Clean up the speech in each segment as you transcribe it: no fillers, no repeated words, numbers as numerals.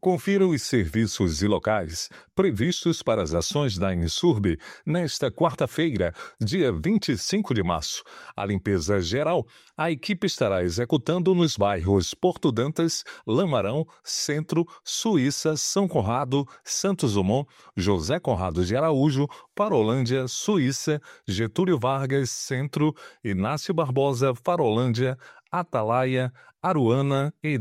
Confira os serviços e locais previstos para as ações da Insurb nesta quarta-feira, dia 25 de março. A limpeza geral, a equipe estará executando nos bairros Porto Dantas, Lamarão, Centro, Suíça, São Conrado, Santos Dumont, José Conrado de Araújo, Farolândia, Suíça, Getúlio Vargas, Centro, Inácio Barbosa, Farolândia, Atalaia, Aruana e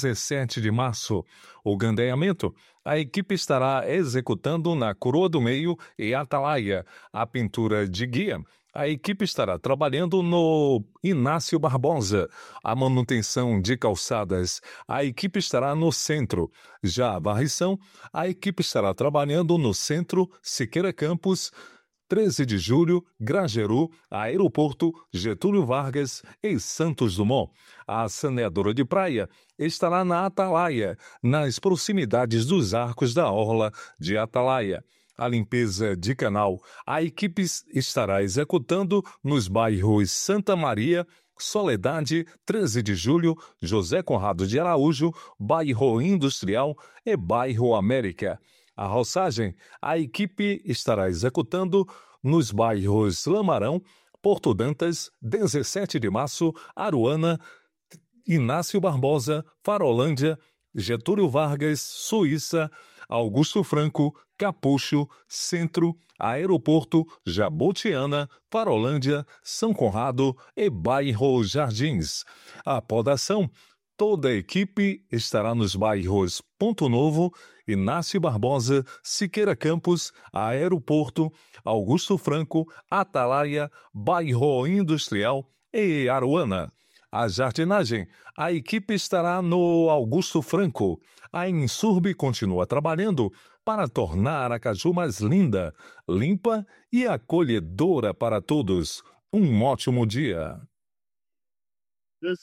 17 de março. O gandeiamento, a equipe estará executando na Coroa do Meio e Atalaia. A pintura de guia, a equipe estará trabalhando no Inácio Barbosa. A manutenção de calçadas, a equipe estará no Centro. Já a varrição, a equipe estará trabalhando no Centro, Siqueira Campos, 13 de Julho, Grajaú, Aeroporto, Getúlio Vargas e Santos Dumont. A saneadora de praia estará na Atalaia, nas proximidades dos arcos da orla de Atalaia. A limpeza de canal, a equipe estará executando nos bairros Santa Maria, Soledade, 13 de Julho, José Conrado de Araújo, Bairro Industrial e Bairro América. A roçagem, a equipe estará executando nos bairros Lamarão, Porto Dantas, 17 de março, Aruana, Inácio Barbosa, Farolândia, Getúlio Vargas, Suíça, Augusto Franco, Capucho, Centro, Aeroporto, Jabotiana, Farolândia, São Conrado e Bairro Jardins. A podação, toda a equipe estará nos bairros Ponto Novo, Inácio Barbosa, Siqueira Campos, Aeroporto, Augusto Franco, Atalaia, Bairro Industrial e Aruana. A jardinagem, a equipe estará no Augusto Franco. A Insurb continua trabalhando para tornar Aracaju mais linda, limpa e acolhedora para todos. Um ótimo dia.